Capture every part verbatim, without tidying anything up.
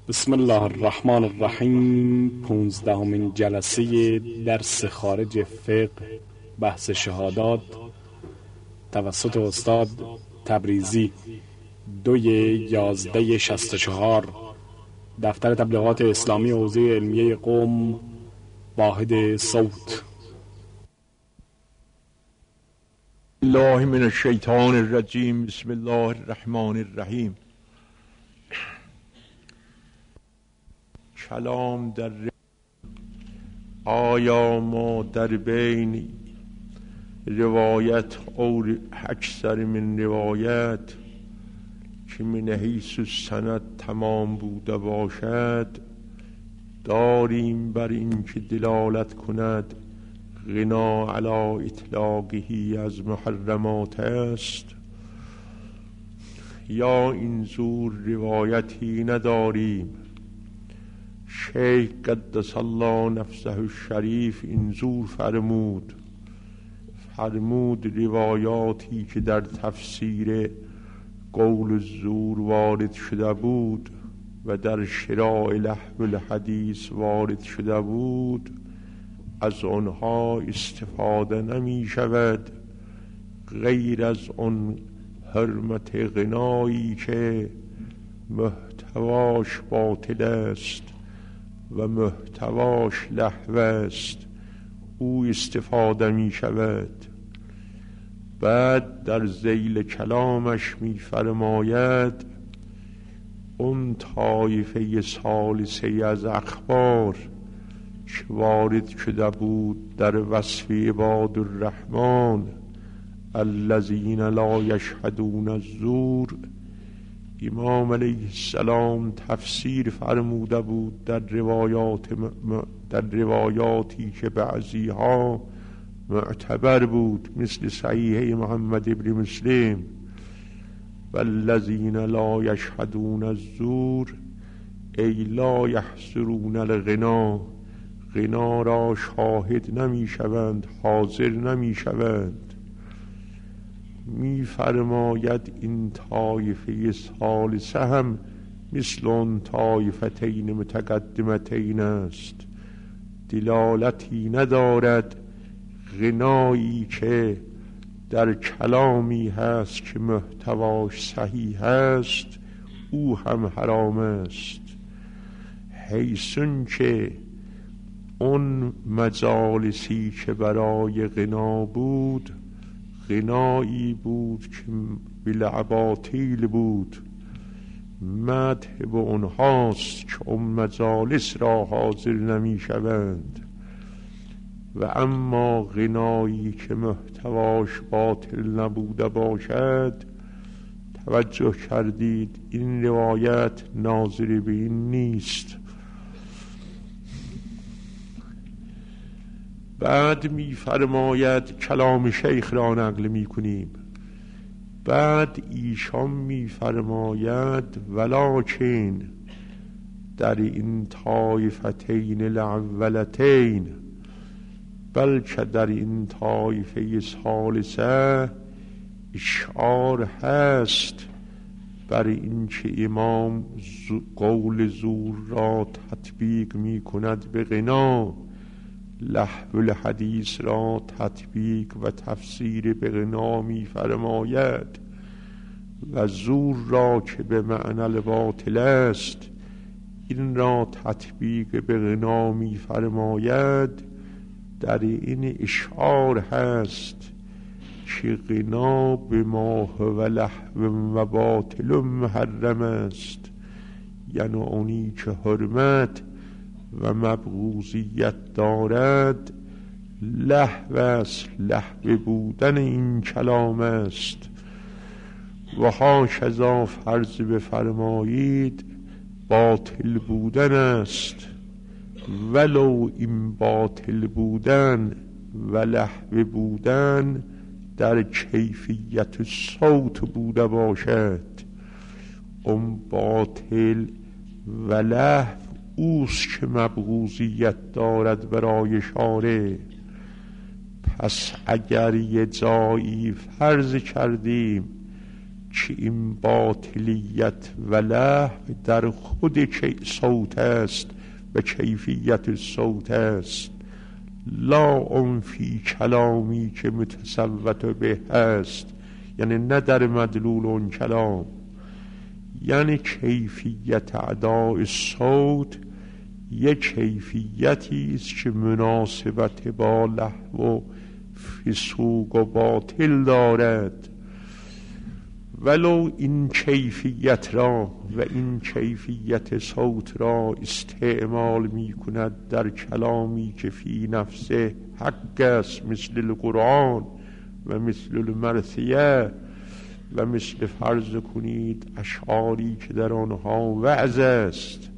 بسم الله الرحمن الرحیم. پونزدهمین جلسه درس خارج فقه بحث شهادات توسط استاد تبریزی، دوی یازده شست و چهار، دفتر تبلیغات اسلامی حوزه علمیه قم، واحد صوت. الله من الشیطان الرجیم. بسم الله الرحمن الرحیم. کلام در ر... آیا ما در بین روایت اور اکثر من روایت که من حیث السند تمام بوده باشد داریم بر این که دلالت کند غنا علی اطلاقهی از محرمات است، یا این زور روایتی نداریم؟ شیخ قدس الله نفسه الشریف این زور فرمود فرمود روایاتی که در تفسیر قول الزور وارد شده بود و در شراع لهو الحدیث وارد شده بود از آنها استفاده نمی شود غیر از آن حرمت غنایی که محتواش باطل است و محتواش لهو است، او استفاده می شود. بعد در ذیل کلامش می فرماید اون طایفه ثالثه از اخبار که وارد شده بود در وصف عباد الرحمن الذین لا یشهدون الزور، امام علیه السلام تفسیر فرموده بود در روایات در روایاتی که بعضی ها معتبر بود مثل صحیح محمد ابن مسلم والذین لا یشهدون الزور ای لا یحضرون الغنا، غنا را شاهد نمی شوند، حاضر نمی شوند. می فرماید این طایفه ثالثه هم مثل اون طایفتین متقدمتین است، دلالتی ندارد غنایی که در کلامی هست که محتواش صحیح است او هم حرام است، حیثون که اون مجالسی که برای غنا بود غنایی بود که بالاباطیل بود، مدح به اونهاست که اون مجالس را حاضر نمی شوند. و اما غنایی که محتواش باطل نبوده باشد، توجه کردید این روایت ناظر به این نیست. بعد می فرماید، کلام شیخ را نقل می کنیم، بعد ایشان می فرماید ولکن در این طایفتین الاولتین، بلکه در این طایفه ثالثه اشعار هست بر این که امام قول زور را تطبیق می کند به غنا، لهو الحدیث را تطبیق و تفسیر به غنا می فرماید و زور را که به معنی الباطل است این را تطبیق به غنا می فرماید. در این اشعار هست که غنا به ما هو لهو و باطل محرم است، یعنی اونی که حرمت و مبغوضیت دارد لهو است، لهو بودن این کلام است. و هاکذا فرض بفرمایید باطل بودن است، ولو این باطل بودن و لهو بودن در کیفیت صوت بوده باشد، اون باطل و لهو اوست که مبغوضیت دارد برای شارع. پس اگر یه جایی فرض کردیم که این باطلیت و لهو در خود صوت است و کیفیت صوت است، لا اون فی کلامی که متصوت به هست، یعنی نه در مدلول اون کلام. یعنی کیفیت اداء صوت یک کیفیتی است که مناسبت با لهو و فسوق و باطل دارد، ولو این کیفیت را و این کیفیت صوت را استعمال می کند در کلامی که فی نفسه حق است، مثل القرآن و مثل المرثیه و مثل فرض کنید اشعاری که در آنها وعظ است،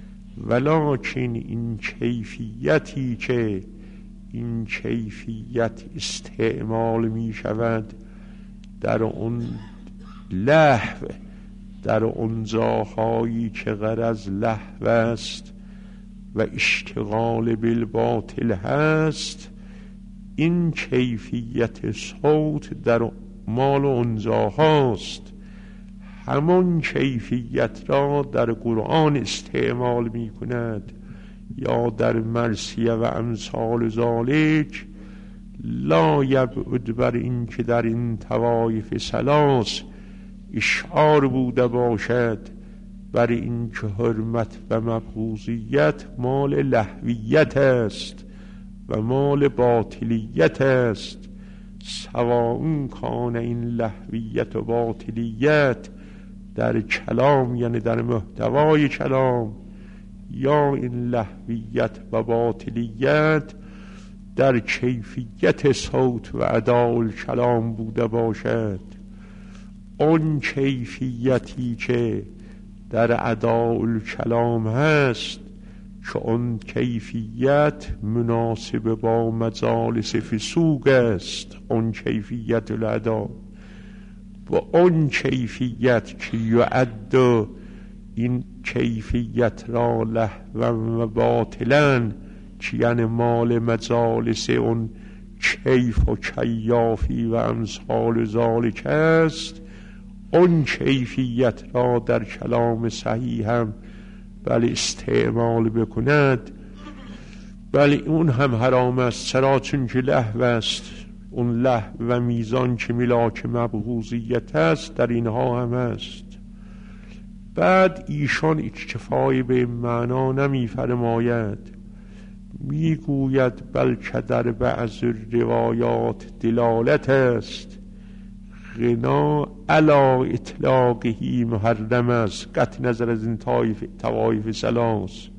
ولکن این کیفیتی که این کیفیت استعمال می شود در اون لهو، در اون جاهایی که غرض لهو است و اشتغال بالباطل هست، این کیفیت صوت در مال اون جاهاست. همون کیفیت را در قرآن استعمال می کند یا در مرثیه و امثال ذالک، لا یبعد بر این که در این طوایف ثلاث اشعار بوده باشد بر این که حرمت و مبغوضیت مال لهویت است و مال باطلیت است، سواء کان این لهویت و باطلیت در کلام یعنی در محتوای کلام، یا این لهویت و باطلیت در کیفیت صوت و اداء کلام بوده باشد. اون کیفیتی که در اداء کلام هست که اون کیفیت مناسب با مجالس فسوق است، اون کیفیت الاداء، و اون کیفیت که یعد این کیفیت را لهوا و باطلا، که یعنی مال مجالس اون کیف و کیافی و امثال ذالک است، اون کیفیت را در کلام صحیح هم بله استعمال بکند، بله اون هم حرام است. چرا؟ چون که لهو است. اون لهو و میزان که ملاک مبغوضیت است در اینها هم است. بعد ایشان اکتفای به معنا نمی فرماید، می گوید بلکه در بعض روایات دلالت است غنا علا اطلاقهی محرم است. قطع نظر از این طوایف ثلاث،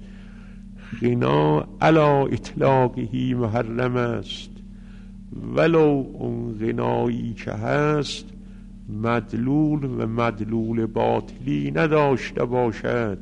غنا علا اطلاقهی محرم است، ولو اون غنایی که هست مدلول و مدلول باطلی نداشته باشد.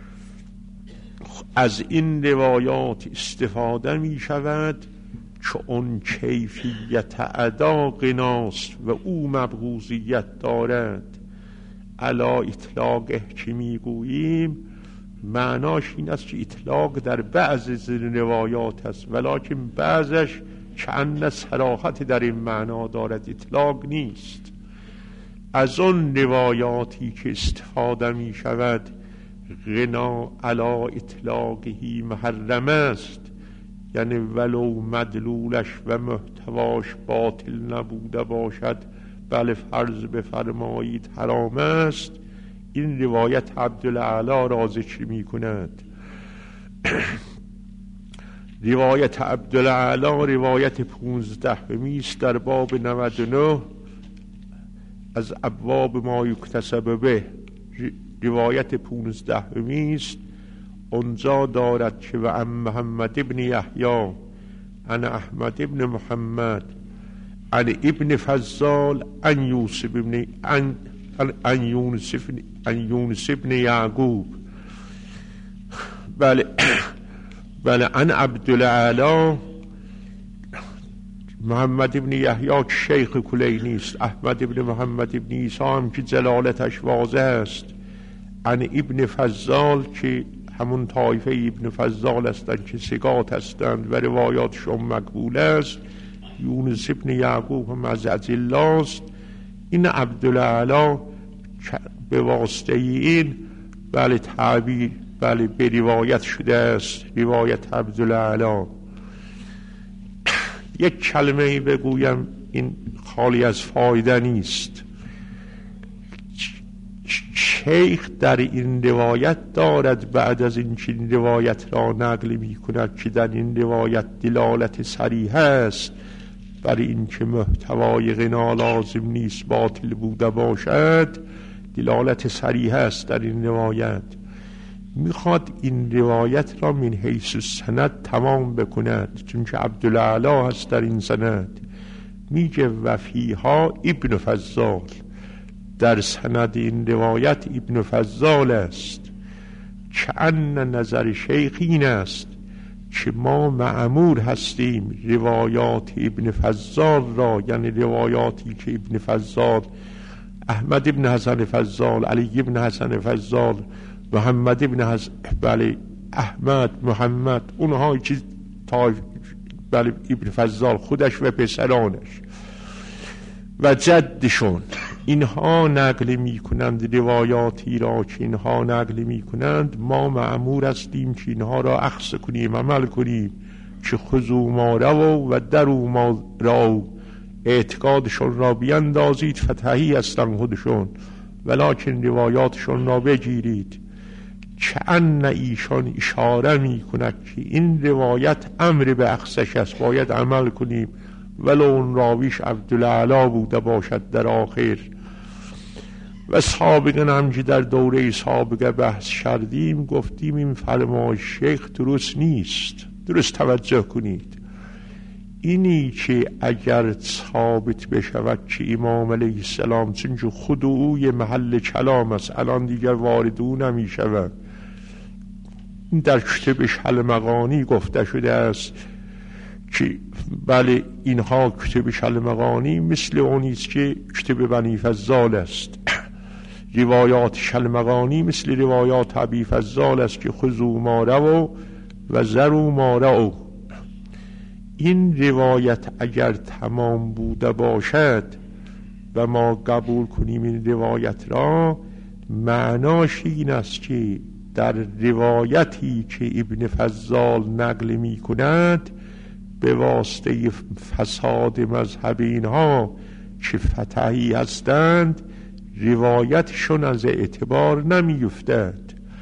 از این روایات استفاده می شود که اون کیفیت ادا غناست و او مبغوضیت دارد. علا اطلاقه که می گوییم معناش این است که اطلاق در بعض روایات است، ولیکن بعضش چند صراحت در این معنا دارد، اطلاق نیست. از اون روایاتی که استفاده می شود غنا علا اطلاقهی محرم است، یعنی ولو مدلولش و محتواش باطل نبوده باشد بله فرض بفرمایید حرام است. این روایت عبدالاعلی را ذکر می کند. روایت عبدالاعلی روایت پونزدهمی است در باب نود و نه از ابواب ما یکتسب به. روایت پونزدهمی است، اونجا دارد که و ام محمد ابن یحیی عن احمد ابن محمد عن ابن فضال عن یوسف ابن عن عن یونس عن یونس ابن یعقوب بله بله عن عبدالاعلی. محمد ابن یحیی که شیخ کلینی است، احمد ابن محمد ابن عیسی هم که جلالتش واضح است، عن ابن فضال که همون طایفه ابن فضال هستند که ثقات هستند و روایاتشون مقبول است. یونس ابن یعقوب هم از ادله است. این عبدالاعلی به واسطه این بله تعبیر بله به روایت شده است، روایت عبدالعلا. یک کلمه بگویم، این خالی از فایده نیست. شیخ در این روایت دارد بعد از این که این روایت را نقل می کند که در این روایت دلالت صریح است برای این که محتوای غنا لازم نیست باطل بوده باشد. دلالت صریح است در این روایت. میخواد این روایت را من حیث سند تمام بکند، چون که عبدالعلا هست در این سند. میگه وفیها ابن فضال، در سند این روایت ابن فضال است. که ان نظر شیخ این است که ما مأمور هستیم روایات ابن فضال را، یعنی روایاتی که ابن فضال، احمد ابن حسن فضال، علی ابن حسن فضال، محمد ابن حسن، بله احمد، محمد، اونها چیز تا بله ابن فضال خودش و پسرانش و جدشون، اینها نقل می کنند روایاتی را که اینها نقل می کنند. ما مأمور هستیم که اینها را اخذ کنیم، عمل کنیم. که خذوا ما روا و دروا ما روا، اعتقادشون را بیندازید، فتحی هستن خودشون، ولکن روایاتشون را بگیرید. که ان ایشان اشاره می کند که این روایت امر به اخذش است، باید عمل کنیم ولو اون راویش عبدالعلا بوده باشد در آخر. و سابقا هم که در دوره سابقه بحث کردیم، گفتیم این فرمای شیخ درست نیست. درست توجه کنید. اینی که اگر ثابت بشود که امام علیه السلام، چون که خود اوی محل کلام است، الان دیگر وارد او نمی شود. در کتب شل مغانی گفته شده است که بله اینها کتب شل مغانی مثل اونیست که کتب بنی فضال است. روایات شل مغانی مثل روایات ابی فضال است که خذوا ما روا و ذروا ما روا. این روایت اگر تمام بوده باشد و ما قبول کنیم این روایت را، معناش این است که در روایتی که ابن فضال نقل می کند به واسطه فساد مذهب اینها که فتحی هستند، روایتشون از اعتبار نمی افتد.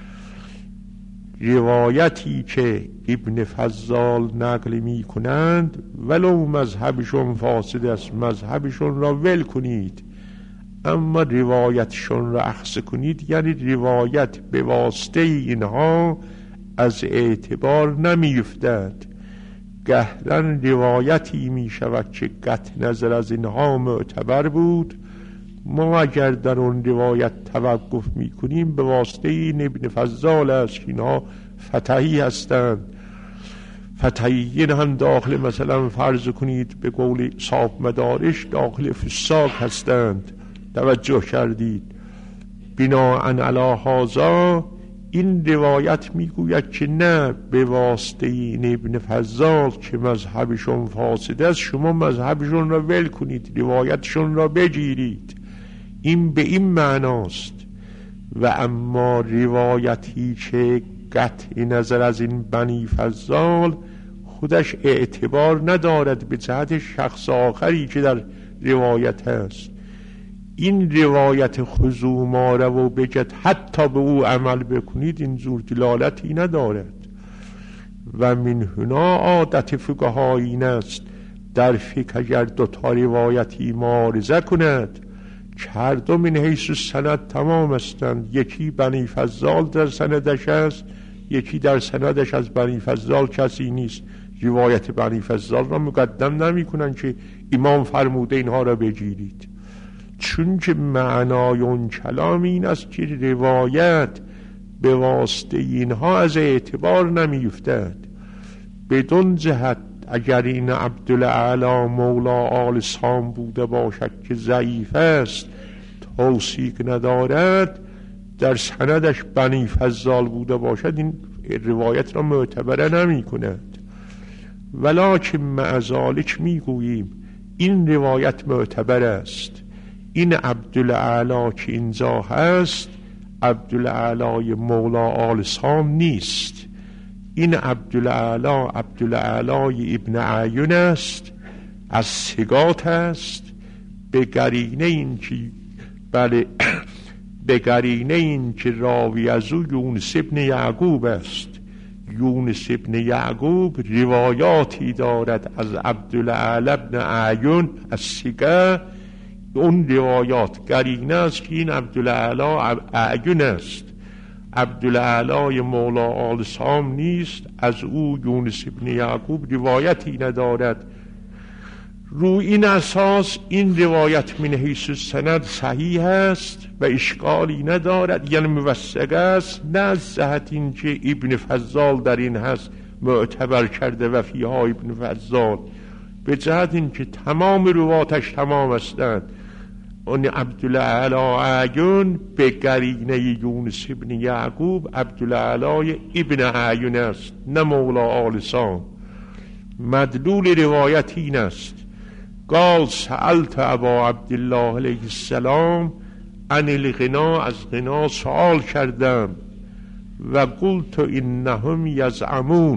روایتی که ابن فضال نقل می کنند ولو مذهبشون فاسد است، مذهبشون را ول کنید، اما روایتشون را اخذ کنید، یعنی روایت به واسطه اینها از اعتبار نمی افتد. گهرن روایتی می شود که قطع نظر از اینها معتبر بود، ما اگر در اون روایت توقف می کنیم به واسطه این ابن فضال است که اینها فتحی هستند. فتحیین هم داخل مثلا فرض کنید به قول صاحب مدارش داخل فساق هستند. توجه کردید؟ بناءً علی هذا این روایت میگوید که نه، به واسطه این ابن فضال که مذهبشون فاسد است شما مذهبشون را ول کنید، روایتشون را بگیرید. این به این معناست. و اما روایتی که قطع نظر از این بنی فضال خودش اعتبار ندارد به جهت شخص آخری که در روایت هست، این روایت خذوا ما روا بگد حتی به او عمل بکنید، این زور دلالتی ندارد. و من هنا عادت فقها این است در فقه اگر دو تا روایتی معارضه کند که هر دو من حیث سند تمام هستند، یکی بنی فضال در سندش است، یکی در سندش از بنی فضال کسی نیست، روایت بنی فضال را مقدم نمی کنند که امام فرموده اینها را بگیرید، چون که معنای اون کلام این است که روایت به واسطه اینها از اعتبار نمی افتد. بدون جهت اگر این عبدالعلا مولا آل سام بوده باشد که ضعیف است، توثیق ندارد، در سندش بنی فضال بوده باشد، این روایت را معتبر نمی کند. ولکن مع ذلک می گوییم این روایت معتبر است. این عبدالاعلی که اینجا هست عبدالاعلی مولا آل سام نیست. این عبدالاعلی عبدالاعلی ابن اعین است، از ثقات است، به قرینه این که بله به قرینه این که راوی از او یونس ابن یعقوب است. یونس ابن یعقوب روایاتی دارد از عبدالاعلی ابن اعین از ثقه. اون روایات قرینه است که این عبدالاعلی اعین است، عبدالاعلی مولا آل سام نیست. از او یونس ابن یعقوب روایتی ندارد. رو این اساس این روایت من حیث السند صحیح است و اشکالی ندارد، یعنی موثق است، نه از جهت این که ابن فضال در این هست معتبر کرده و فیها ابن فضال، به جهت این که تمام رواتش تمام هستند. اون عبدالاعلی اعین به قرینه یونس ابن یعقوب عبدالاعلی ابن اعین است، نه مولا آل سام. مدلول روایت این است: قال سألت ابا عبدالله علیه السلام عن الغنا، از غنا سوال کردم، و قلت انهم یزعمون،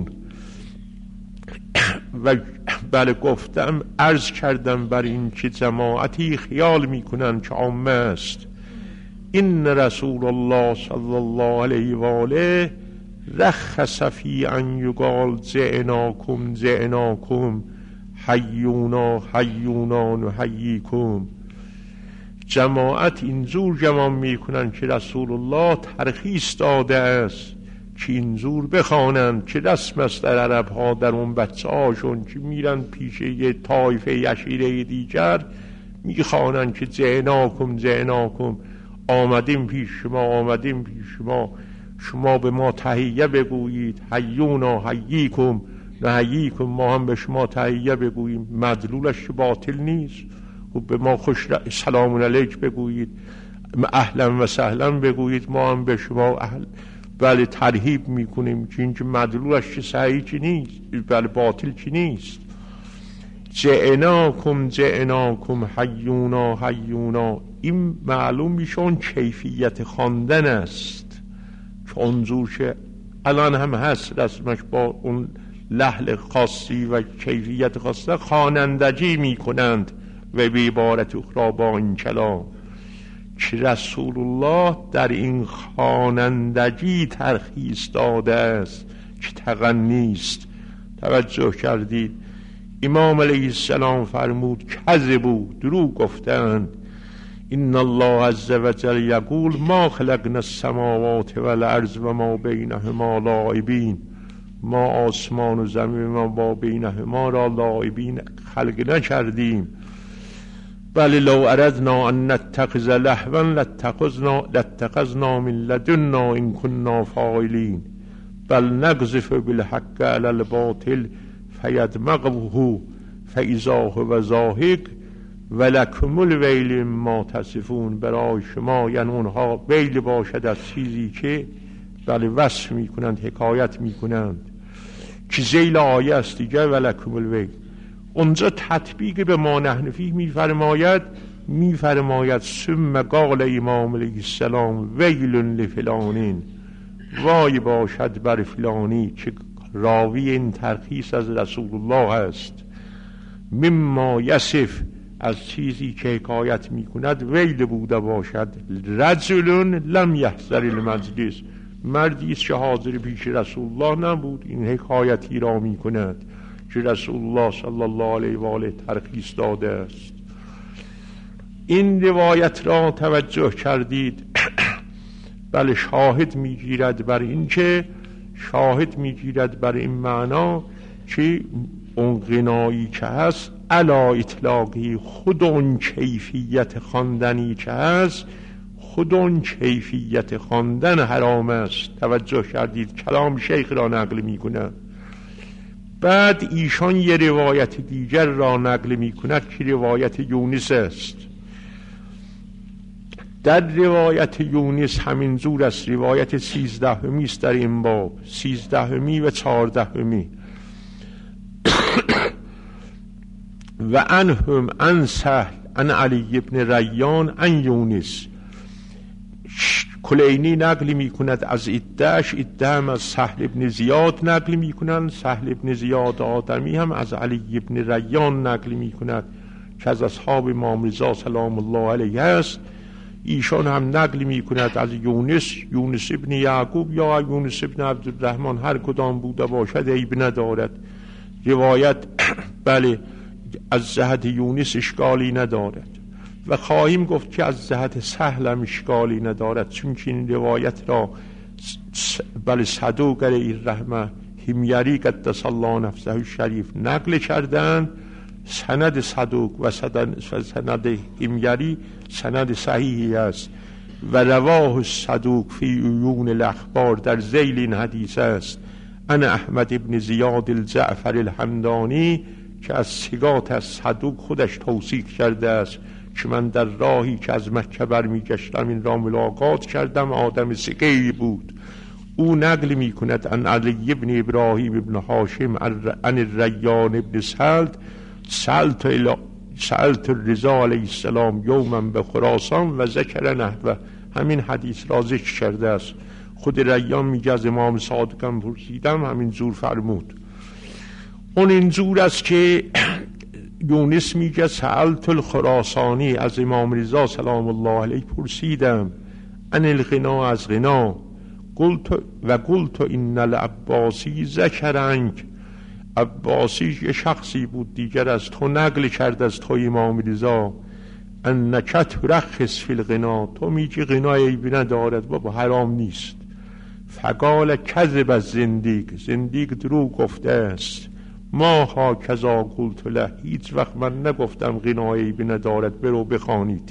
و بله گفتم عرض کردم بر این که جماعتی خیال میکنن که عامه است. این رسول الله صلی الله علیه و آله رخص فی ان یقال جئناکم جئناکم حیونا حیونا نحییکم. جماعت اینجور جمع میکنن که رسول الله ترخیص داده است که اینجور بخوانند که رسم است در عرب ها، در اون بچه هاشون که میرن پیش یه طایفه یشیره دیگر میخوانند که جئناکم جئناکم، آمدیم پیش شما آمدیم پیش شما، شما به ما تحیه بگویید، حیونا حییکم نحییکم، ما هم به شما تحیه بگوییم. مدلولش باطل نیست. و به ما خوش سلام علیک بگویید، اهلا و سهلا بگویید، ما هم به شما اهل بله ترحیب میکنیم. که اینکه مدلولش چه صحیح چی نیست، بله باطل چی نیست. جئناکم جئناکم حیونا حیونا، این معلوم میشون کیفیت خواندن است که اونجور که الان هم هست رسمش با اون لحن خاصی و کیفیت خاصی خوانندگی میکنند و به عبارت اخرى با این کلام، که رسول الله در این خوانندگی ترخیص داده است که تغنی است. توجه کردید؟ امام علیه السلام فرمود کذبوا، دروغ گفتند. ان الله عز وجل یقول ما خلقنا السماوات والارض و ما بینهما لاعبین، ما آسمان و زمین و ما بینهما را لاعبین خلق نکردیم. بل لو اردنا ان نتخذ لهوا لاتخذنا لاتخذنا من لدنا ان كنا فاعلین، بل نقذف بالحق علی الباطل فیدمغه فاذا هو زاهق ولکم الویل مما تصفون. برای شما یعنی اونها ویل باشد از چیزی که بله وصف میکنند، حکایت میکنند، که ذیل آیه است دیگه، ولکم الویل. اونجا تطبیق به ما نحن فیه میفرماید میفرماید ثم قال امام علیه السلام ویل لفلانین، وای باشد بر فلانی که راوی این ترخیص از رسول الله است، مما یصف، از چیزی که حکایت میکند ویل بوده باشد. رجل لم یحضر المجلس، مردی است که حاضر پیش رسول الله نبود، این حکایتی را میکند که رسول الله صلی الله علیه و آله ترخیص داده است. این روایت را توجه کردید؟ بله شاهد میگیرد بر این که شاهد میگیرد بر این معنا که اون غنایی که هست علا اطلاقی، خود اون کیفیت خواندنی که هست، خود اون کیفیت خواندن حرام است. توجه کردید؟ کلام شیخ را نقل میکنه. بعد ایشان یه روایت دیگر را نقل میکند که روایت یونس است. در روایت یونس همین زور است، روایت سیزدهمی است در این باب، سیزدهمی و چهاردهمی. و انهم ان سهل ان علی ابن ریان ان یونس. کلینی نقل می کند از عده‌اش، عده هم از سهل ابن زیاد نقل می کنند. سهل ابن زیاد آدمی هم از علی ابن ریان نقل می کند که از اصحاب امام رضا سلام الله علیه است. ایشان هم نقل می کند از یونس، یونس ابن یعقوب یا یونس ابن عبدالرحمن، هر کدام بوده باشد عیب ندارد. روایت بله از جهت یونس اشکالی ندارد و خواهیم گفت که از جهت سهل هم اشکالی ندارد، چون که این روایت را بله صدوق علیه الرحمه حمیری قدس الله نفسه شریف نقل کردند. سند صدوق و سند حمیری سند صحیحی است و رواه صدوق فی عیون الاخبار در ذیل این حدیث است. انا احمد ابن زیاد الجعفر الحمدانی که از ثقات از صدوق خودش توثیق کرده است که من در راهی که از مکه برمی گشتم این را ملاقات کردم، آدم ثقه‌ای بود. او نقل می کند ان علی ابن ابراهیم ابن هاشم ان الریان ابن سلط سألت الى سألت الرضا علیه السلام یوما به خراسان و ذکر نحوه، همین حدیث را ذکر کرده است. خود ریان میگه از امام صادقم پرسیدم، همین زور فرمود. اون این زور است که یونس میگه سألت الخراسانی، از امام رضا سلام الله علیه پرسیدم ان الغنا، از غنا. قلت و قلت ان العباسی ذکر عنک، عباسی یه شخصی بود دیگر از تو نقل کرد، از تو امام رضا، انک ترخص فی الغنا، تو میگی غنا عیبی ندارد، بابا حرام نیست. فقال کذب از زندیق، زندیق دروغ گفته است. ما ها کذا قلت له، هیچ وقت من نگفتم غنا عیبی ندارد، برو بخوانید.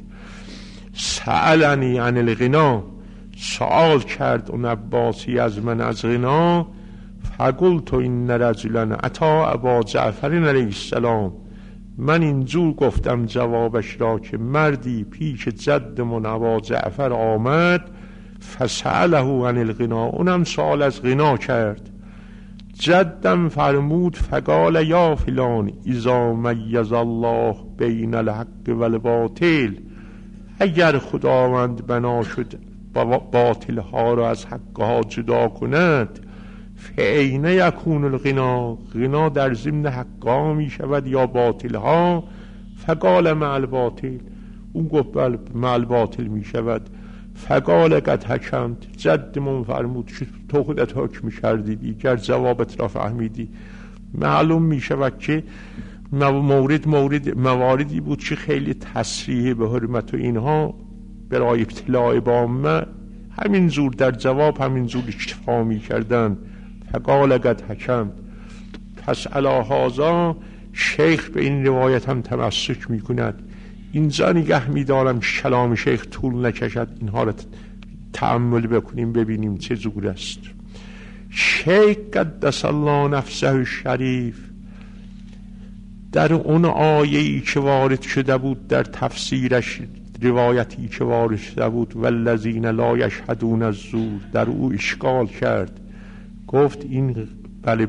سألنی عن الغنا، سوال کرد اون عباسی از من از غنا. فقلت این رجلا اتا ابا جعفر علیه السلام، من اینجور گفتم جوابش را که مردی پیش جدمون ابا جعفر آمد، فسأله عن الغنا، اونم سوال از غنا کرد. جدم فرمود فقال یا فلان اذا میز الله بین الحق و الباطل، اگر خداوند بنا شد باطل ها را از حق ها جدا کند، فعین یکون الغنا، غنا در ضمن حق ها می شود یا باطل ها. فقال مع الباطل، اون گفت مع الباطل می شود. فقال قد حکمت، جدمون فرمود تو خودت حکم کردی، دیگر جوابت را فهمیدی. معلوم می شود که مورد مورد مواردی بود که خیلی تصریح به حرمت و اینها برای ابتلاع با من همین زور در جواب همین زور اکتفا می کردن. فقال قد حکمت. پس علی هذا شیخ به این روایت هم تمسک می کند. اینجا نگه می دارم کلام شیخ طول نکشد، اینها را تأمل بکنیم ببینیم چه زور است. شیخ قدس الله نفسه الشریف در اون آیه‌ای که وارد شده بود در تفسیرش، روایتی که وارد شده بود والذین لا یشهدون الزور، در او اشکال کرد، گفت این بله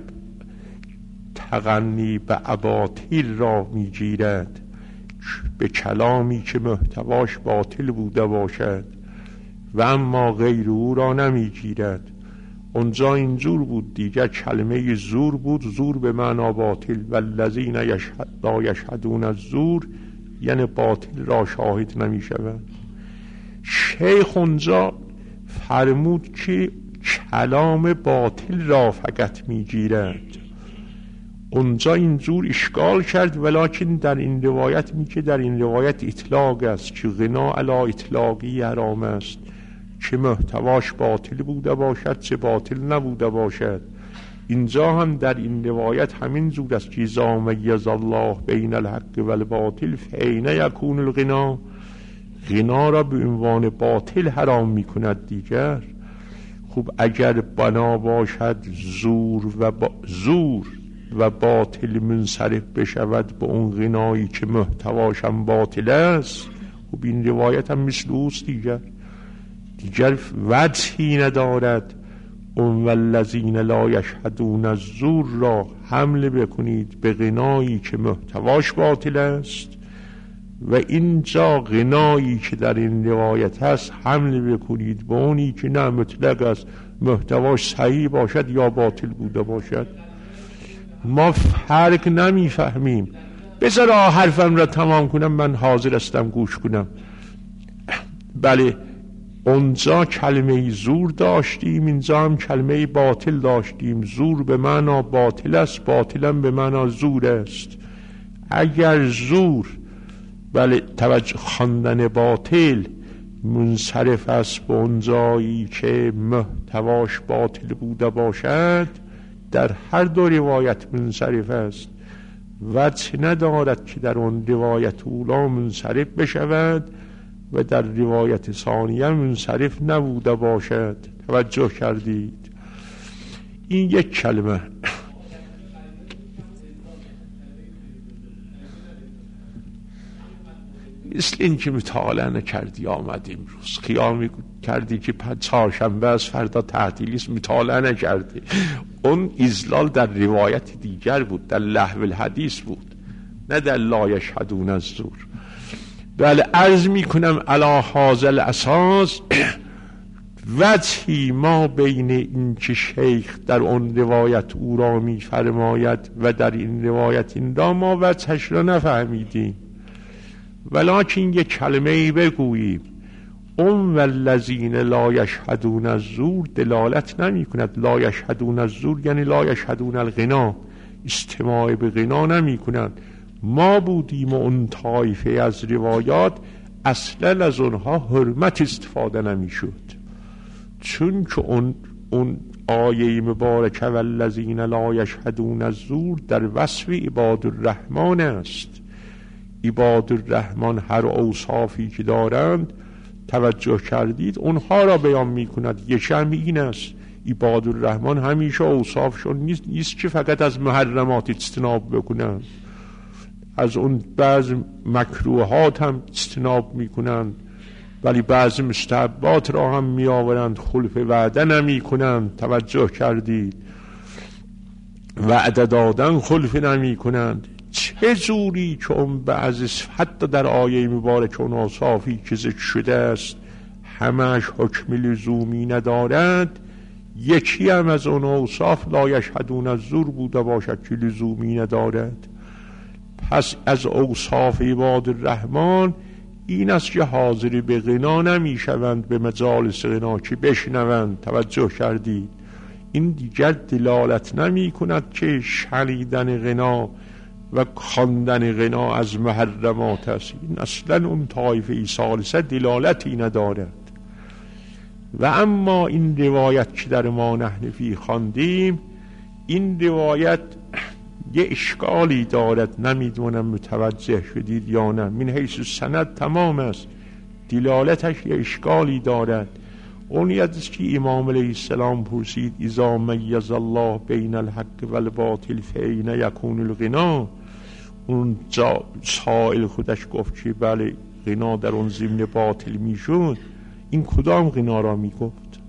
تغنی به اباطیل را میگیرد، به کلامی که محتواش باطل بوده باشد و اما غیر او را نمیگیرد. اونجا اینجور بود دیگر، کلمه زور بود، زور به معنا باطل. والذین یشهد لا یشهدون الزور یعنی باطل را شاهد نمی شود. شیخ اونجا فرمود که کلام باطل را فقط می گیرد. اونجا اینجور اشکال کرد، ولیکن در این روایت می که در این روایت اطلاق است که غنا علا اطلاقی حرام است، چه محتواش باطل بوده باشد چه باطل نبوده باشد. اینجا هم در این روایت همین زور است که اذا میز الله بین الحق و الباطل فعین یکون الغنا، غنا را به عنوان باطل حرام می کند دیگر. خب اگر بنا باشد زور و با زور و باطل منصرف بشود به اون غنایی که محتواش هم باطل است، خب این روایت هم مثل اوست دیگر دیگر وجهی ندارد. اون والذین لا یشهدون الزور را حمل بکنید به غنایی که محتواش باطل است و اینجا غنایی که در این روایت هست حمل بکنید به اونی که نه مطلق است، محتواش صحیح باشد یا باطل بوده باشد. ما فرق نمیفهمیم. بذار حرفم را تمام کنم، من حاضر هستم گوش کنم. بله، اونجا کلمه زور داشتیم، اینجا هم کلمه باطل داشتیم. زور به معنا باطل است، باطل هم به معنا زور است. اگر زور، بله، توجه، خواندن باطل منصرف است به اونجایی که محتواش باطل بوده باشد، در هر دو روایت منصرف است. وجه ندارد که در اون روایت اولا منصرف بشود و در روایت ثانیه منصرف نبوده باشد. توجه کردید؟ این یک کلمه. مثل این که مطالعه نکردی آمدی امروز قیامی کردی که چهارشنبه از فردا تعطیلیست، مطالعه نکردی. اون اذلال در روایت دیگر بود، در لهو الحدیث بود، نه در لا یشهدون الزور. بله، عرض می کنم علی هذا الاساس وجهی ما بین این که شیخ در اون روایت او را می فرماید و در این روایت این را ما وجهش را نفهمیدیم. ولکن یک کلمه ای بگوییم، اون والذین لا یشهدون الزور دلالت نمی کند. لا یشهدون الزور یعنی لا یشهدون الغنا، استماع به غنا نمی کنند. ما بودیم و اون طایفه از روایات اصلا از اونها حرمت استفاده نمی شد، چون که اون, اون آیه مبارکه والذین لا یشهدون الزور در وصف عباد الرحمن است. عباد الرحمن هر اوصافی که دارند، توجه کردید، اونها را بیان می کند. یک هم این است، عباد الرحمن همیشه اوصافشون نیست, نیست که فقط از محرمات اجتناب بکنند، از اون بعض مکروهات هم اجتناب می کنند، ولی بعض مستحبات را هم می آورند، خلف وعده نمی کنند. توجه کردید؟ وعده دادن خلف نمی کنند. چه جوری که اون بعضی حتی در آیه مبارک اون اوصافی که ذکر شده است همش حکم لزومی ندارد، یکی هم از اون اوصاف لا یشهدون الزور بوده باشد که لزومی ندارد. پس از اوصاف عباد الرحمن این است که حاضر به غنا نمی شوند، به مجالس غنا که بشنوند. توجه کردید؟ این دیگر دلالت نمی کند که شنیدن غنا و خواندن غنا از محرمات است. این اصلا اون طایفه ثالثه دلالتی ندارد. و اما این روایت که در ما نحنفی خواندیم، این روایت یه اشکالی دارد، نمیدونم متوجه شدید یا نه. من حیث سند تمام است، دلالتش یه اشکالی دارد. اون یادست که امام علیه السلام پرسید اذا میز الله بین الحق و الباطل فین یکون الغنا. اون سائل خودش گفت که بله غنا در اون ضمن باطل میشد. این کدام غنا را میگفت؟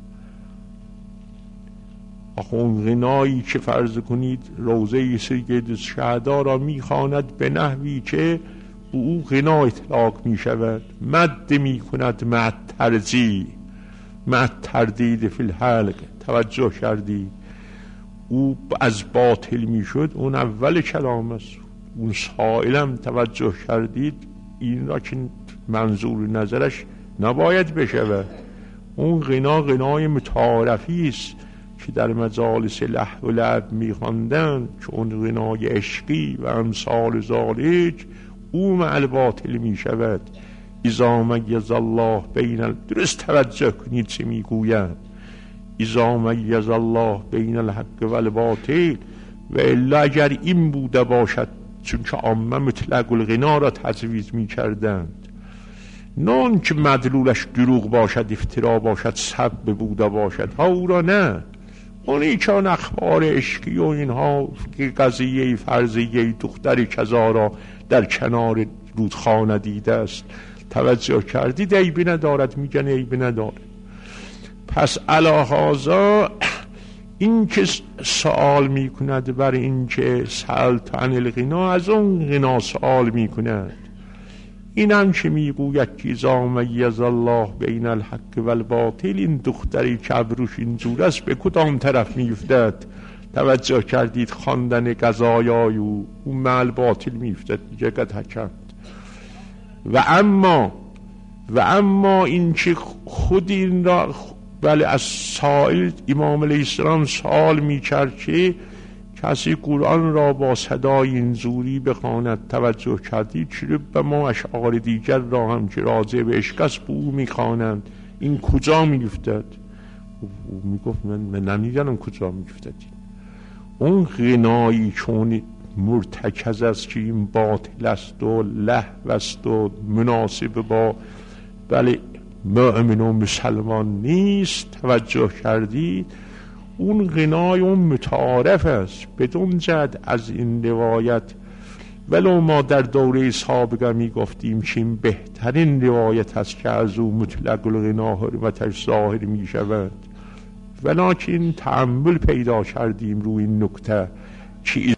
آخه اون غنایی که فرض کنید روضه سید شهدا را میخواند به نحوی که او غنا اطلاق میشود، مد میکند مع ترجیح، مع تردید فی الحلق. توجه کردی؟ او از باطل میشد، اون اول کلام است. اون سائلم توجه کردید این را که منظور نظرش نباید بشود. اون غنا غنای متعارفی است که در مجالس لهو و لعب میخواندن، که اون غنای عشقی و امثال ذالک او مع الباطل میشود. اذا میز الله بین ال... درست توجه کنید چه میگوید. اذا میز الله بین الحق و الباطل، و الا اگر این بوده باشد، چون که عامه مطلق الغنا را تجویز میکردند، نه اون که مدلولش دروغ باشد، افترا باشد، سب بوده باشد، ها او را نه. اونی که اون اخبار عشقی و اینها که قضیه فرضیه دختر کذا را در کنار رودخانه دیده است، توجه کردید؟ عیبی ندارد، میگن عیبی ندارد. پس علی هذا این که سوال میکند بر این که سألت عن الغنا، از اون غنا سوال میکند. این هم که میگوید که اذا میز الله بین الحق و الباطل، این دختری که ابروش اینجور است به کدام طرف میفتد؟ توجه کردید خواندن قضایای او اون مع باطل میفتد دیگه قد حکمت. و اما و اما این که خود این را بله از سائل امام علیه السلام سوال میکرد که کسی قرآن را با صدای اینجوری بخواند، توجه کردید چرا به ما اشعار دیگر را هم که راجع به عشق است به او میخوانند، این کجا میفتد؟ او میگفت من, من نمیدانم کجا میفتد. اون غنایی چون مرتکز است که این باطل است و لهو است و مناسب با بله مؤمن و مسلمان نیست، توجه کردید اون غنای اون متعارف است. بدون جد از این روایت ولو ما در دوره سابقه می گفتیم که این بهترین روایت است که از او مطلق الغنا حرمتش ظاهر می شود، ولکن تأمل پیدا کردیم روی این نکته که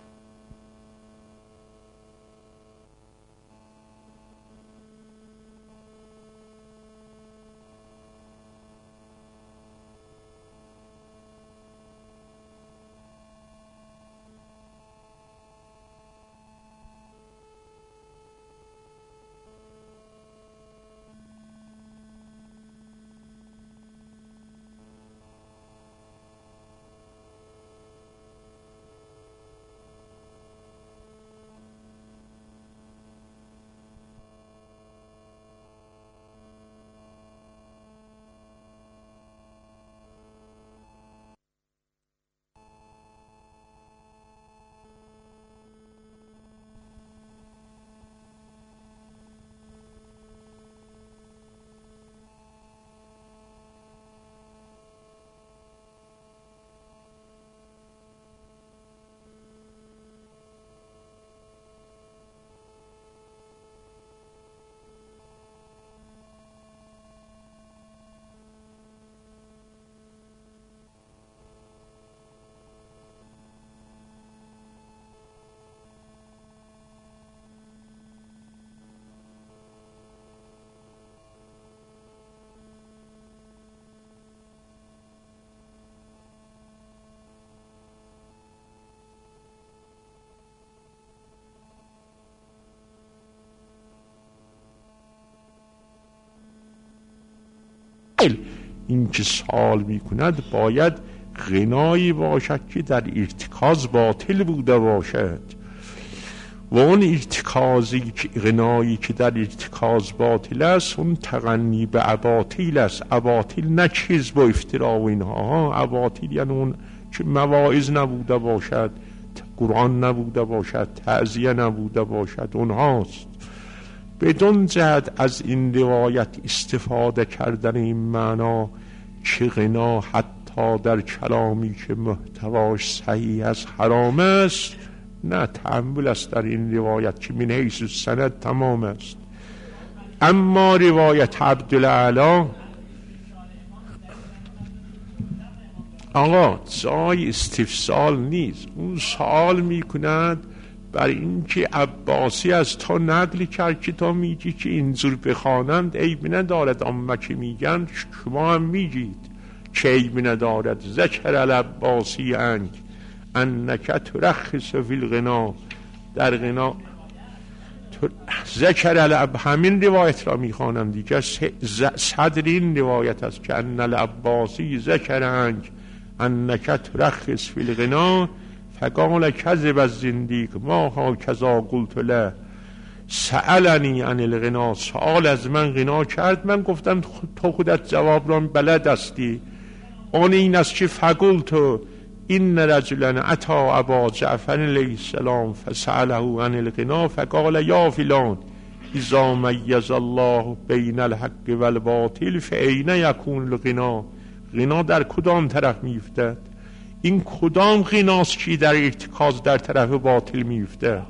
این که سوال میکند باید غنایی باشد که در ارتکاز باطل بوده باشد، و اون ارتکازی که غنایی که در ارتکاز باطل است اون تغنی به اباطیل است. اباطیل نه چیز با افترا و اینها، اباطیل یعنی اون که مواعظ نبوده باشد، قرآن نبوده باشد، تعزیه نبوده باشد، اونهاست. بدون جهت از این روایت استفاده کردن این معنا که غنا حتی در کلامی که محتواش صحیح است حرام است، نه، تأمل است در این روایت که من حیث السند تمام است. اما روایت عبدالعلا آقا جای استفسال نیست، اون سوال میکند بر اینکه عباسی از تو نقل کرد که تو میگی که اینجور بخوانند عیب ندارد، اما که میگن شما هم میگید که عیب ندارد. ذکر العباسی انک انک ترخص فی الغنا، در غنا ذکر العب همین روایت را میخوانم دیگه، صدر این روایت است که ان العباسی ذکر انک انک ترخص فی الغنا فقال کذب الزندیق ما ها کذا قلت له سألنی عن الغنا، سؤال از من غنا کرد، من گفتم تو خودت جواب را بلد هستی. آن این است که فقلت این رجلا اتا ابا جعفر علیه السلام فسأله عن الغنا فقال یا فلان اذا میز الله بین الحق و الباطل فأین یکون الغنا، غنا در کدام طرف میفتد؟ این کدام غناست که در ارتکاز در طرف باطل میفتد؟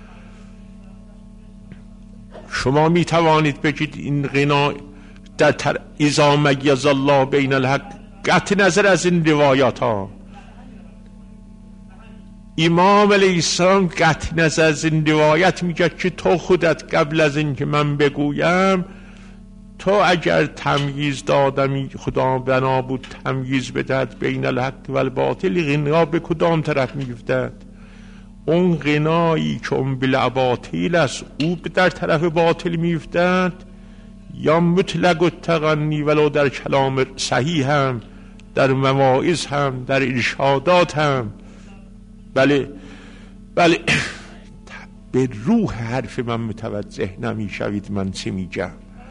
شما میتوانید بگید این غنا در طرف اذا میز الله بین الحق، قطع نظر از این روایات ها امام علیه السلام قطع نظر از این روایت میگه که تو خودت قبل از این که من بگویم، تو اگر تمییز دادمی خدا بنا بود تمییز بدهد بین الحق و الباطل، غنا به کدام طرف میفتد؟ اون غنایی که اون بالاباطیل است او در طرف باطل میفتد، یا مطلق و تغنی ولو در کلام صحیح هم، در مواعظ هم، در ارشادات هم. بله بله به روح حرف من متوجه نمیشوید من چی میگم.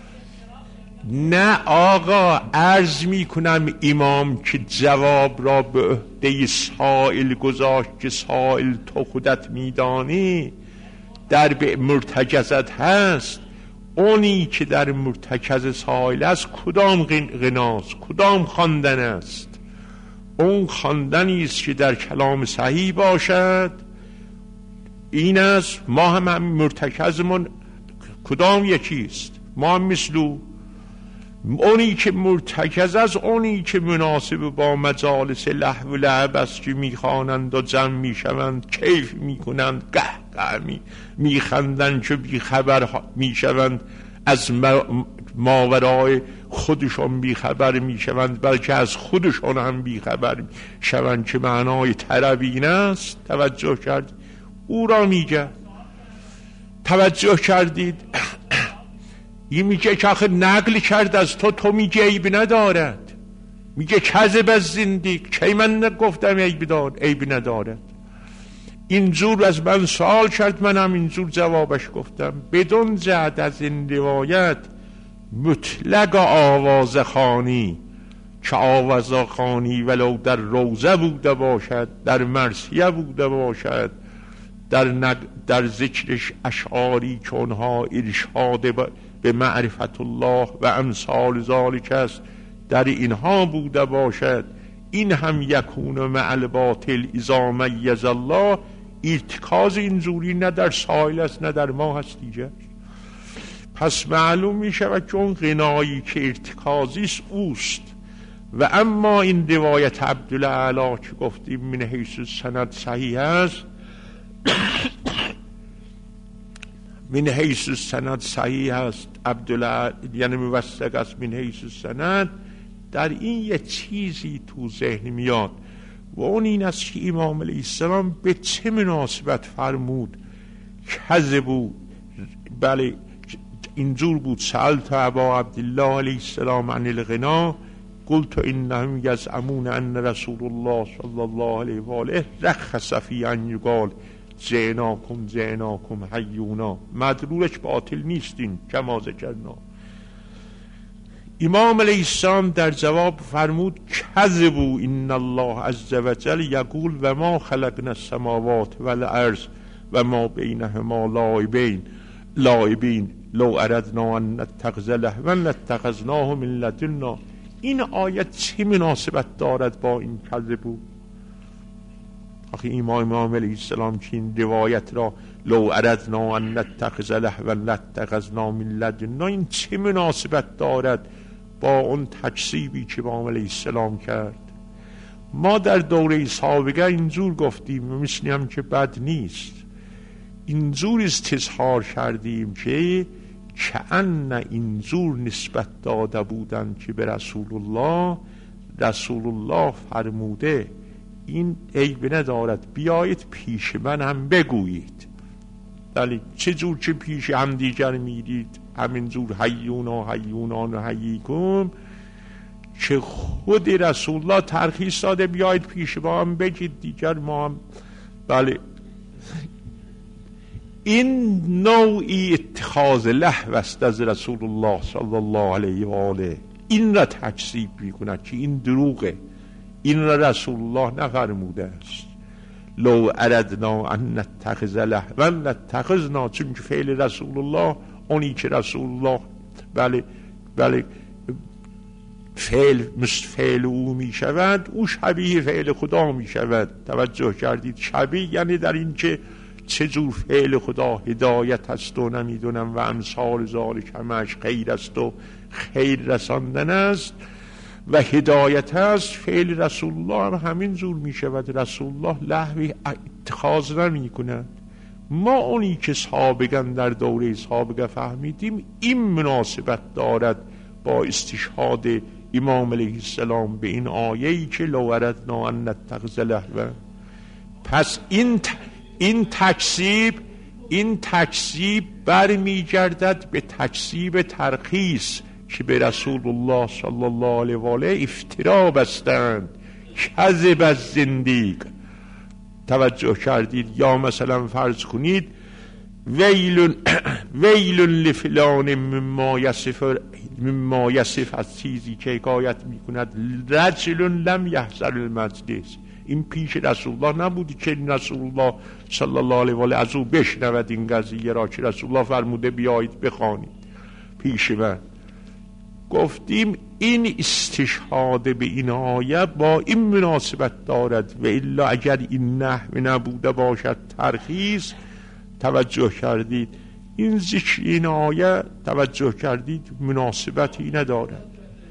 نه آقا، عرض میکنم امام که جواب را به عهده سائل گذاشت که سائل تو خودت میدانی در به مرتکزت هست. اونی که در مرتکز سائل است کدام غناست، کدام خواندن است؟ اون خواندنی است که در کلام صحیح باشد. این است. ما هم, هم مرتکزمون کدام یکیست؟ ما هم مثلو اونی که مرتکز است، اونی که مناسب با مجالس لهو و لعب است که میخوانند و جمع میشوند، کیف میکنند، قهقه می میخندند که بیخبر میشوند از ماورای خودشون بیخبر میشوند، بلکه از خودشون هم بیخبر میشوند که معنای طربین است. توجه کرد او را میگه. توجه کردید؟ این میگه که آخه نقل کرد از تو، تو میگه عیب ندارد. میگه کذب از زندیق، کی من نگفتم عیب دارد، عیب ندارد. اینجور از من سوال کرد، منم اینجور جوابش گفتم. بدون جهت از این روایت مطلق آواز خانی که آواز خانی ولو در روزه بوده باشد، در مرثیه بوده باشد، در, نگ... در ذکرش اشعاری که اونها ارشاد به معرفت الله و امثال ذالک است، در اینها بوده باشد، این هم یکون مع الباطل اذا میز الله. ارتکاز اینجوری نه در سائل است نه در ما هست دیگه. پس معلوم می شود که اون غنایی که ارتکازی است اوست. و اما این روایت عبدالعلا که گفتیم من حیث سند صحیح است، من حیث سند صحیح است عبدالعلا، یعنی موثق است من حیث سند. در این یه چیزی تو ذهن میاد و اون این است که امام علیه السلام به چه مناسبت فرمود کذبو. بله اینجور بود: سألت ابا عبدالله علیه السلام عن الغنا قلت انهم یزعمون ان رسول الله صلی الله علیه و آله رخص فی ان یقال جئناکم جئناکم حیونا. مدلولش باطل نیستین کما ذکرنا. امام علیه السلام در جواب فرمود کذبوا ان الله عز وجل یقول و ما خلقنا السماوات والارض و ما بینهما لاعبین لاعبین لو اردنا ان نتخذ لهوا لاتخذناه من لدنا. این آیت چه مناسبت دارد با این کذبوا؟ آخه امام امام علیه السلام که این روایت را لو اردنا ان نتخذ لهوا لاتخذنا من لدنا، این چه مناسبت دارد با اون تکذیبی که امام علیه السلام کرد؟ ما در دوره سابقه اینجور گفتیم، مثلیم که بد نیست، اینجور استظهار کردیم که کأن اینجور نسبت داده بودن که به رسول الله رسول الله فرموده این عیب ندارد، بیایید پیش من هم بگویید. ولی چه جور که پیش هم دیگر میدید همینجور حیونا حیونان و حییکم، که خود رسول الله ترخیص داده بیایید پیش ما هم بگید دیگر ما هم. بله این نوعی اتخاذ لهو است از رسول الله صلی الله علیه و آله. این را تکذیب میکند که این دروغه، این را رسول الله نفرموده است. لو اردنا ان نتخذ لهوا لاتخذنا، چون که فعل رسول الله اونی که رسول الله بله بله فعل مثل فعل او می شود، او شبیه فعل خدا می شود. توجه کردید؟ شبیه یعنی در این که چه جور فعل خدا هدایت است و نمیدونم و امثال ذالک همش خیر است و خیر رساندن است. و هدایت است، فعل رسول الله هم همین جور می شود. رسول الله لهوی اتخاذ نمی کند. ما اونی که سابقا در دوره سابقه فهمیدیم این مناسبت دارد با استشهاد امام علیه السلام به این آیه‌ای که لو اردنا ان نتخذ لهوا. پس این این تکذیب این تکذیب برمیگردد به تکذیب ترخیص که به رسول الله صلی الله علیه و آله افترا بستند، کذب از زندیق. توجه کردید؟ یا مثلا فرض کنید ویل ویل لفلان مما یصف مما یصف، از چیزی که حکایت میکند رجل لم یحضر المجلس. این پیش رسول الله نبودی که رسول الله صلی الله علیه و آله از او بشنود این قضیه را که رسول الله فرموده بیایید بخوانید پیش من. گفتیم این استشهاد به این آیه با این مناسبت دارد و الا اگر این نحو نبوده باشد ترخیص. توجه کردید؟ این ذکر این آیه توجه کردید مناسبتی ندارد.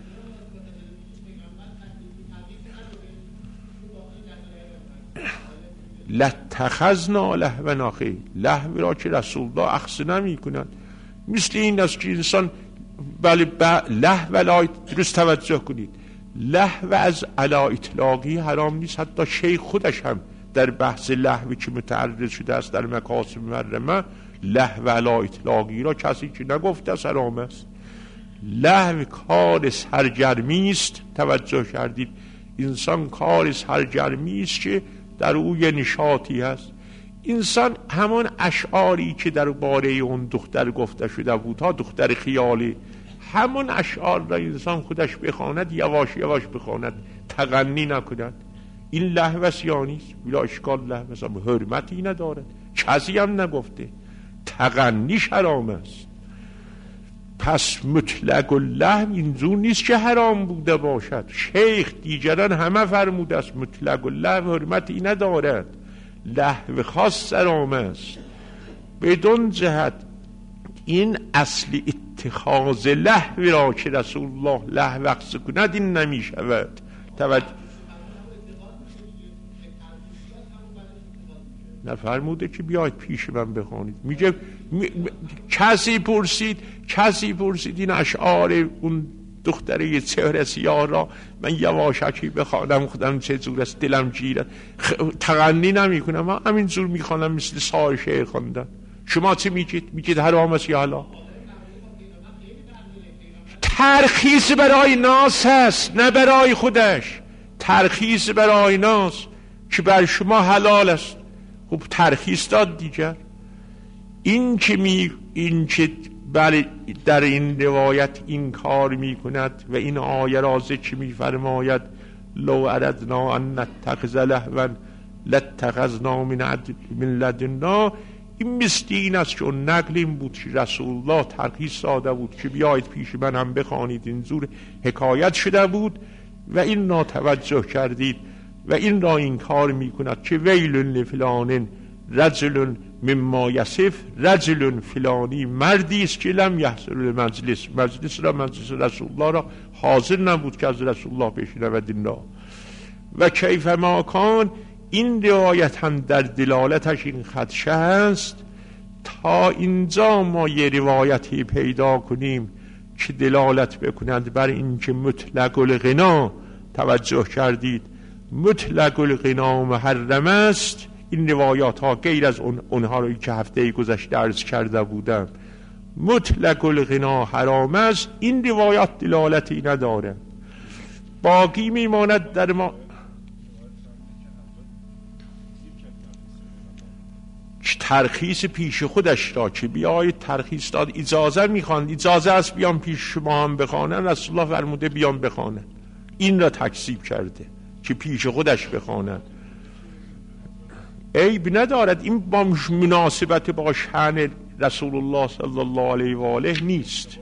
لاتخذنا لهوا اخی، لهو را که رسول الله اخذ نمی کند. مثل این است که انسان بله لهو علی، درست توجه کنید، لهو از علی اطلاقی حرام نیست. حتی شیخ خودش هم در بحث لهوی که متعرض شده است در مکاسب محرمه، لهو علی اطلاقی را کسی که نگفته است حرام است. لهو کار سرگرمی است. توجه کردید؟ انسان کار سرگرمی است که در او یه نشاطی هست. انسان همان اشعاری که در باره اون دختر گفته شده بود ها، دختر خیالی، همون اشعار را انسان خودش بخواند، یواش یواش بخواند، تغنی نکند. این لهو است یا نیست؟ بلا اشکال لهو است، اما حرمتی ندارد، کسی هم نگفته. تغنیش حرام است. پس مطلق اللهو اینجور نیست که حرام بوده باشد. شیخ دیگران همه فرموده است مطلق اللهو حرمتی ندارد، لهو خاص حرام است. بدون جهت این اصل اتخاذ لهو را که رسول الله لهو اخذ کند این نمی شود. توجه نفرموده که بیاید پیش من بخوانید. میگه می... کسی پرسید کسی پرسید این اشعار اون دختره چهره سیاه را من یواشکی بخوانم خودم چه جور است، دلم گیرد. خ... تغنی نمی کنم، من همین جور میخوانم مثل سایر شعر خواندن. شما چه میگید؟ میگید حرام است یا حلال؟ ترخیص برای ناس هست، نه برای خودش. ترخیص برای ناس که بر شما حلال است. خب ترخیص داد دیگر. این که می این که بله در این روایت این کار می کند و این آیه را ذکر می فرماید لو اردنا ان نتخذ لهوا لاتخذنا من من لدنا. این مثل این است که اون نقل این بود که رسول الله ترخیص داده بود که بیایید پیش من هم بخوانید، اینجور حکایت شده بود و این را توجه کردید و این را این کار می کند که ویل لفلان رجل مما یصف. رجل فلانی مردی است که لم یحضر المجلس، مجلس را مجلس رسول الله را حاضر نبود که از رسول الله بشنود این را. و کیف ما کان، این روایت هم در دلالتش این خدشه است. تا اینجا ما یه روایتی پیدا کنیم که دلالت بکند بر این که مطلق الغنا، توجه کردید، مطلق الغنا محرم است. این روایات ها غیر از اون اونها رو که هفته گذشته عرض کرده بودم، مطلق الغنا حرام است. این روایات دلالتی نداره. باقی میماند در ما ترخیص پیش خودش را که بیاید ترخیص داد، اجازه میخواند، اجازه است بیام پیش شما هم بخوانن. رسول الله فرموده بیام بخوانن. این را تکذیب کرده که پیش خودش بخوانن. عیب ندارد، این با مناسبت با شأن رسول الله صلی الله علیه و آله نیست.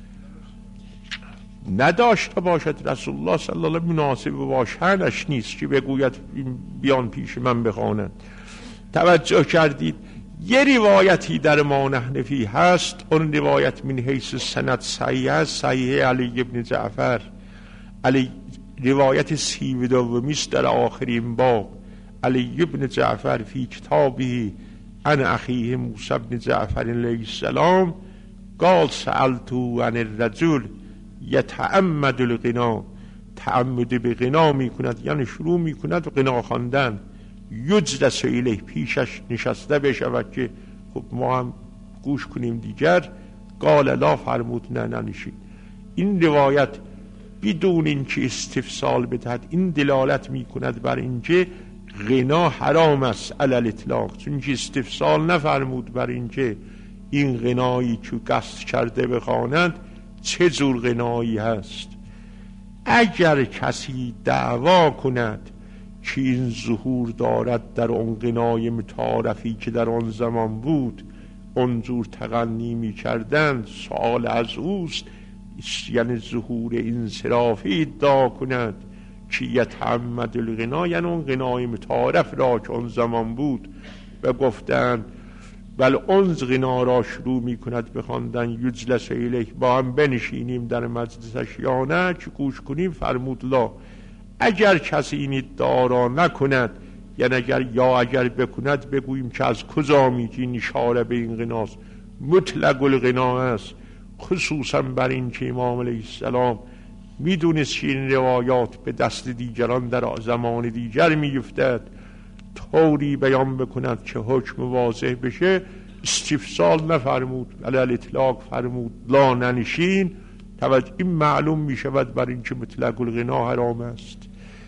نداشته باشد رسول الله صلی الله علیه و آله مناسب با شأنش نیست که بگوید بیان پیش من بخوانند. توجه کردید؟ یه روایتی در ما نحنفی هست، اون روایت من حیث سند صحیح است، صحیح علی ابن جعفر. علی روایت سی و دومیست در آخرین باب. علی ابن جعفر فی کتابه عن اخیه موسی بن جعفر علیه السلام قال سألتو عن الرجل یتعمد الغنا، تعمد به غنا میکند یعنی شروع میکند غنا خواندن، یجلس الیه پیشش نشسته بشود که خب ما هم گوش کنیم دیگر. قال لا، فرمود نه ننشین. این روایت بدون اینکه استفسال بدهد این دلالت میکند بر اینکه غنا حرام است علی الاطلاق، چون که استفسال نفرمود بر اینکه این غنایی که قصد کرده بخوانند چه جور غنایی هست. اگر کسی دعوا کند که این ظهور دارد در اون غنای متعارفی که در آن زمان بود اونجور تغنی می کردند، سوال از اوست، یعنی ظهور انصرافی ادعا کند که یتعمد الغنا، یعنی اون غنای متعارف را که اون زمان بود و گفتند بل اون غنا را شروع می کند بخواندن یجلس الیه، با هم بنشینیم در مجلسش یا نه که گوش کنیم، فرمود لا. اگر کسی این ادعا را نکند، یعنی اگر یا اگر بکند بگوییم که از کجا میگی اشاره به این غناست، مطلق الغنا است، خصوصا بر این که امام علیه السلام میدونست که این روایات به دست دیگران در زمان دیگر میفتد، طوری بیان بکند که حکم واضح بشه، استفسال نفرمود، علی الاطلاق فرمود لا ننشین. توجه این معلوم میشود بر این که مطلق الغنا حرام است.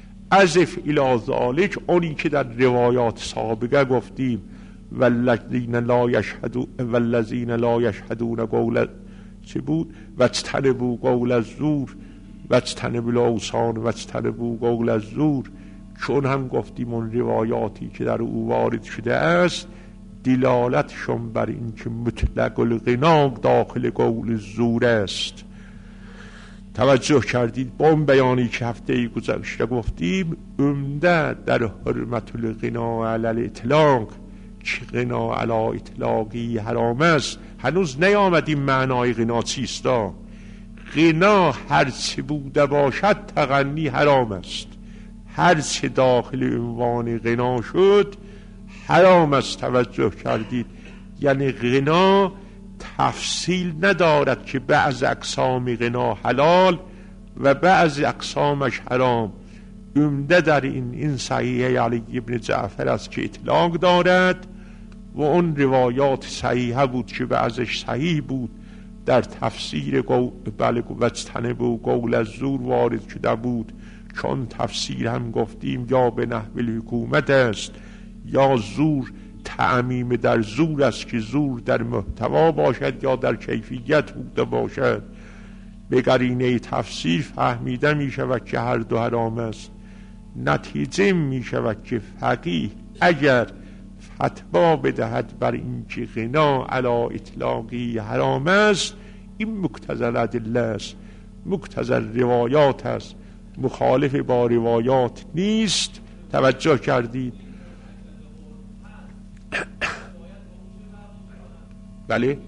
ازف الی ذالک، اونی که در روایات سابقه گفتیم والذین لا یشهدون والذین لا یشهدون قول چه بود واجتنبوا قول الزور واجتنبوا الاوثان واجتنبوا قول الزور، چون هم گفتیم اون روایاتی که در او وارد شده است دلالتشون بر این که مطلق الغنا داخل قول الزور است. توجه کردید؟ با اون بیانی که هفته گذشته گفتیم عمده در حرمت الغنا علی الاطلاق که غنا علی اطلاقی حرام است، هنوز نیامدیم معنای غنا چیستا. غنا هرچه بوده باشد تغنی حرام است، هرچه داخل عنوان غنا شد حرام است. توجه کردید؟ یعنی غنا تفصیل ندارد که بعض اقسام غنا حلال و بعض اقسامش حرام. عمده در این این صحیح علی ابن جعفر است که اطلاق دارد و اون روایات صحیحه بود که بعضش صحیح بود در تفسیر بله واجتنبوا قول الزور وارد شده بود، چون تفسیر هم گفتیم یا به نحو الحکومت است یا زور تعمیم در زور است که زور در محتوا باشد یا در کیفیت بوده باشد. به قرینه تفسیر فهمیده می شود که هر دو حرام است. نتیجه می شود که فقیه اگر فتوا بدهد بر این که غنا علی اطلاقی حرام است، این مقتضی الادله است، مقتضی روایات است، مخالف با روایات نیست. توجه کردید؟ بله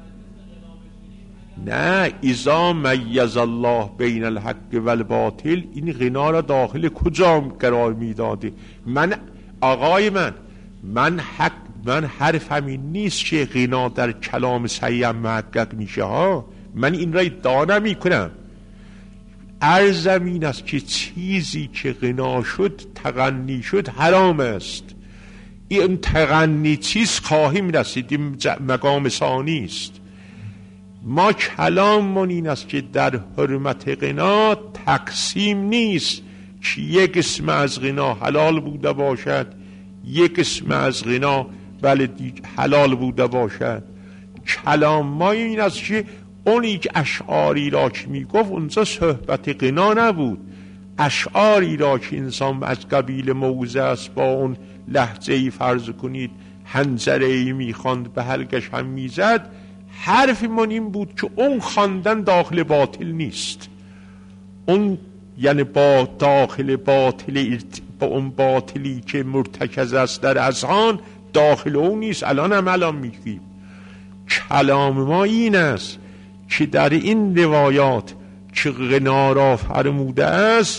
نه، اذا میز الله بین الحق و الباطل، این غنا را داخل کجا قرار میداده؟ من آقای من من حق من حرفم این نیست که غنا در کلام صحیح محقق میشه ها، من این را ادعا نمی کنم. عرضم این است که چیزی که غنا شد تغنی شد حرام است. این تغنی چیز خواهیم رسید، این مقام ثانی است. ما کلاممون این است که در حرمت غنا تقسیم نیست که یک قسم از غنا حلال بوده باشد یک قسم از غنا بله حلال بوده باشد. کلام ما این است که اونی که اشعاری را که می گفت اونجا صحبت غنا نبود، اشعاری را که انسان از قبیل موزه است با اون لهجه‌ای فرض کنید حنجره‌ای میخواند به حلقش هم میزد، حرف من این بود که اون خواندن داخل باطل نیست، اون یعنی با داخل باطل با اون باطلی که مرتکز است در اذهان داخل اون نیست. الان هم الان میگیم کلام ما این است که در این روایات که غنا را فرموده است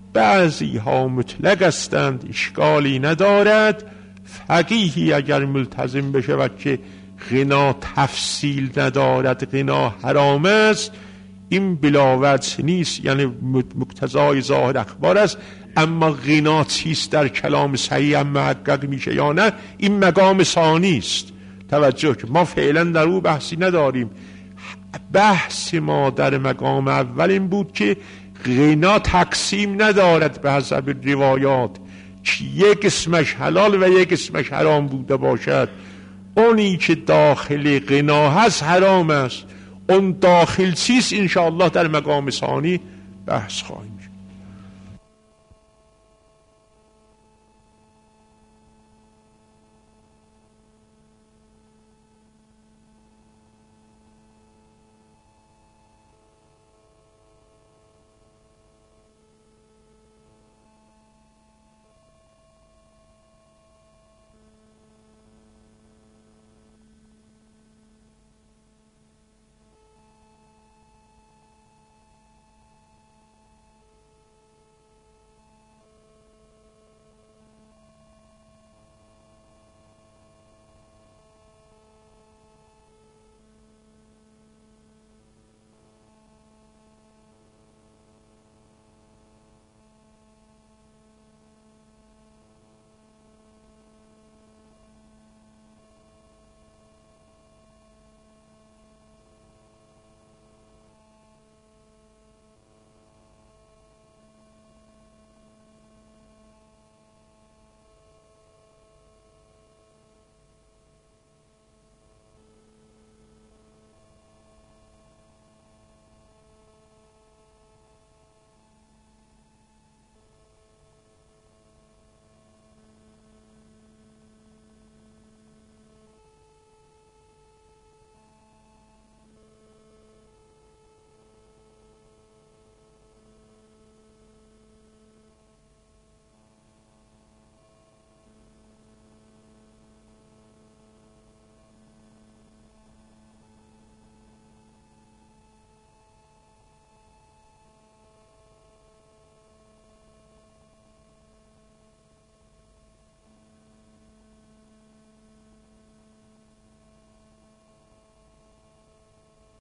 بعضی ها مطلق هستند اشکالی ندارد. فقیهی اگر ملتزم بشه و که غنا تفصیل ندارد غنا حرام است، این بلاوجه نیست، یعنی مقتضای ظاهر اخبار است. اما غنا چیست در کلام صحیح هم محقق میشه یا نه، این مقام ثانی است. توجه که ما فعلا در او بحثی نداریم. بحث ما در مقام اول این بود که غنا تقسیم ندارد به حسب روایات که یک اسمش حلال و یک اسمش حرام بوده باشد. اونی که داخل غنا هست حرام است، اون داخل چیست انشاءالله در مقام ثانی بحث خواهیم.